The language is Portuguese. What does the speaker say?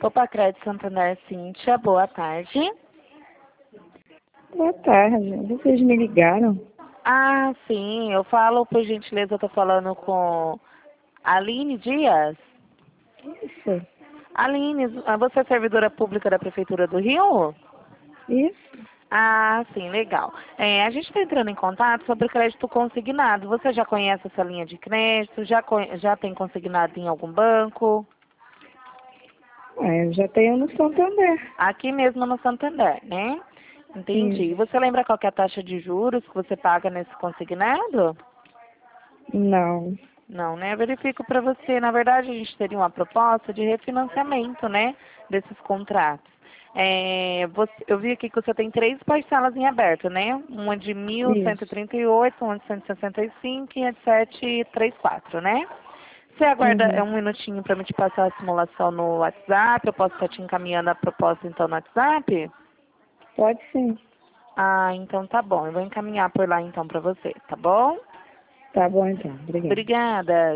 Opa, Crédito Santander, Cíntia, boa tarde. Boa tarde, vocês me ligaram? Ah, sim, eu falo, por gentileza, eu tô falando com Aline Dias. Isso, Aline, você é servidora pública da Prefeitura do Rio? isso. Ah, sim, legal. A gente está entrando em contato sobre crédito consignado. Você já conhece essa linha de crédito? Já tem consignado em algum banco? Eu já tenho no Santander. Aqui mesmo no Santander, né? Entendi. Isso. Você lembra qual que é a taxa de juros que você paga nesse consignado? Não. Não, né? Eu verifico para você. Na verdade, a gente teria uma proposta de refinanciamento, né? Desses contratos. Eu vi aqui que você tem 3 parcelas em aberto, né? Uma de Isso. 1.138, uma de 165 e a de 734, né? Você aguarda Uhum. um minutinho para me te passar a simulação no WhatsApp? Eu posso estar te encaminhando a proposta então no WhatsApp? Pode sim. Ah, então tá bom. Eu vou encaminhar por lá então para você, tá bom? Tá bom então. Obrigada. Obrigada.